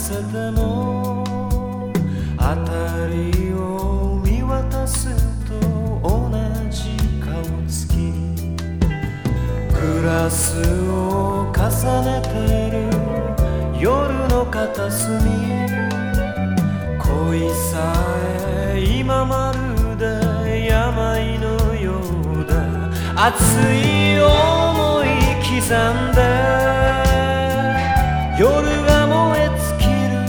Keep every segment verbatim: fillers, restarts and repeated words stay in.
せても辺りを見渡すと同じ顔つき、グラスを重ねてる夜の片隅、恋さえ今まるで病のようだ。熱い想い刻んで夜が燃え尽きる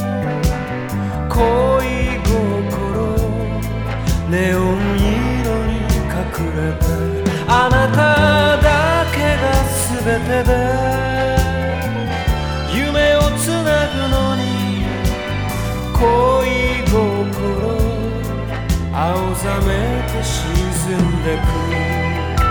恋心、ネオン色に隠れてあなただけが全てで夢をつなぐのに恋心青ざめて沈んでく。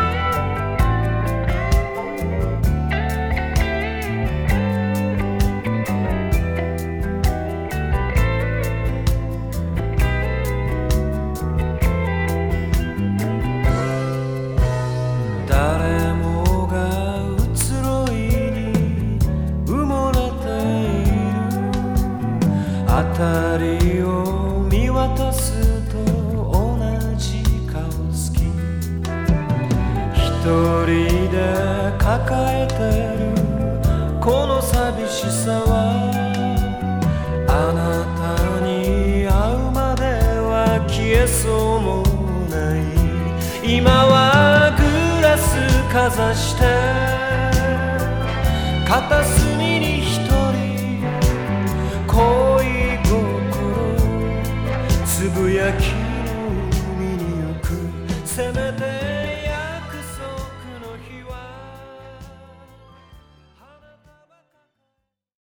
誰もが移ろいに埋もれている、辺りを見渡すと同じ顔つき、一人で抱えてるこの寂しさはあなたに会うまでは消えそうもない。今はグラスかざして片隅に一人恋心つぶやき